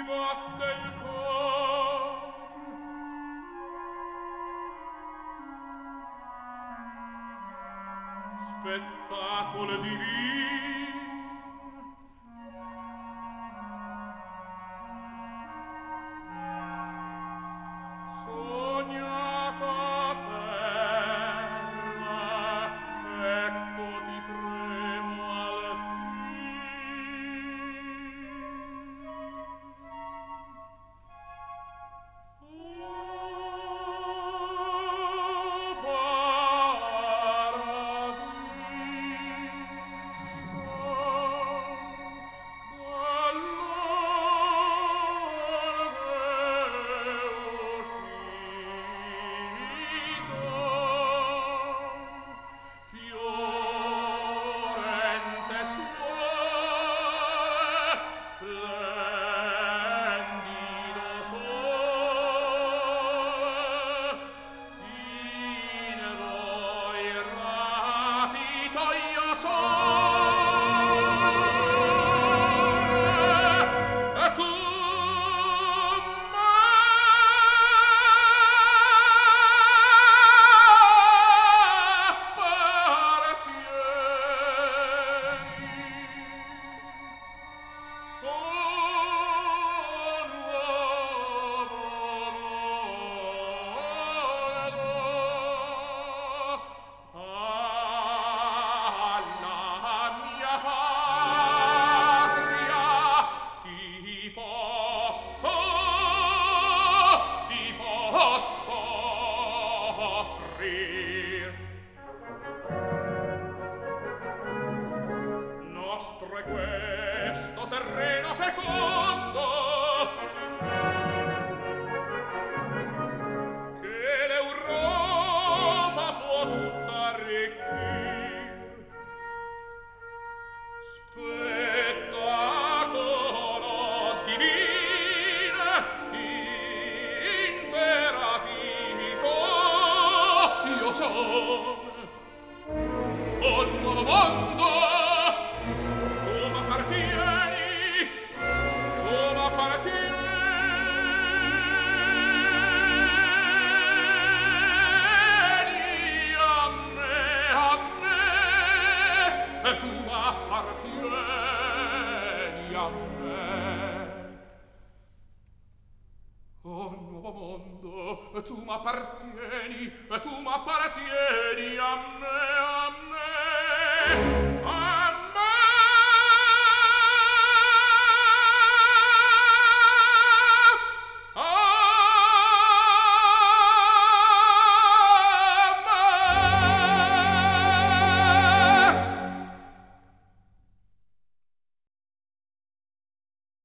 batte il cor. Spettacolo divino, sognata terra, ecco ti premo al fiorente suore, splendido sole, in voi rapito io e tu ti posso offrir. Nostro è questo terreno fecondo che l'Europa può tutta arricchir. Spettacolo divino, interapito io son. O nuovo mondo, tu m'appartieni, tu m'appartieni a me, e tu m'appartieni a me. O nuovo mondo, tu m'appartieni, e tu m'appartieni a me.